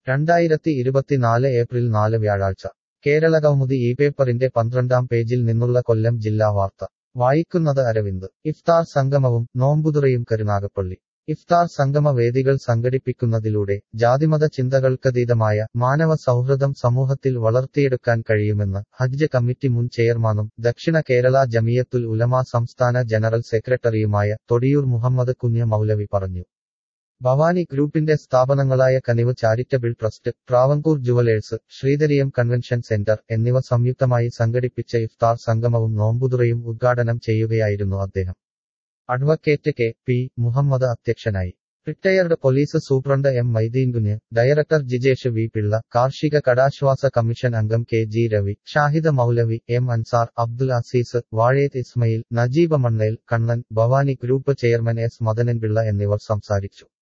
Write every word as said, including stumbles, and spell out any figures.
രണ്ടായിരത്തി ഇരുപത്തിനാല് ഏപ്രിൽ നാല് വ്യാഴാഴ്ച കേരളകൗമുദി ഈ പേപ്പറിന്റെ പന്ത്രണ്ടാം പേജിൽ നിന്നുള്ള കൊല്ലം ജില്ലാ വാർത്ത വായിക്കുന്നത് അരവിന്ദ് ഇഫ്താർ സംഗമവും നോമ്പുതുറയും കരുനാഗപ്പള്ളി ഇഫ്താർ സംഗമ വേദികൾ സംഘടിപ്പിക്കുന്നതിലൂടെ ജാതിമത ചിന്തകൾക്കതീതമായ മാനവ സൗഹൃദം സമൂഹത്തിൽ വളർത്തിയെടുക്കാൻ കഴിയുമെന്ന് ഹജ്ജ് കമ്മിറ്റി മുൻ ചെയർമാനും ദക്ഷിണ കേരള ജമിയത്തുൽ ഉലമ സംസ്ഥാന ജനറൽ സെക്രട്ടറിയുമായ തൊടിയൂർ മുഹമ്മദ് കുഞ്ഞ് മൗലവി പറഞ്ഞു. ഭവാനി ഗ്രൂപ്പിന്റെ സ്ഥാപനങ്ങളായ Kanivu charitable trust, Travancore jewellers, Sreedhareeyam convention centre എന്നിവ സംയുക്തമായി സംഘടിപ്പിച്ച ഇഫ്താർ സംഗമവും നോമ്പുതുറയും ഉദ്ഘാടനം ചെയ്യുകയായിരുന്നു അദ്ദേഹം. അഡ്വക്കേറ്റ് കെ പി മുഹമ്മദ് അധ്യക്ഷനായി. Retired police superintendent M Maideenkunju, director Jijesh V Pillai, കാർഷിക കടാശ്വാസ കമ്മീഷൻ അംഗം K G Ravi, Shahida Moulavi, M Ansar, Abdul Azeez, Vazhethu Ismail, Najeeba Mannel, Kannan, Bhavani group chairman S Madananpillai എന്നിവർ സംസാരിച്ചു.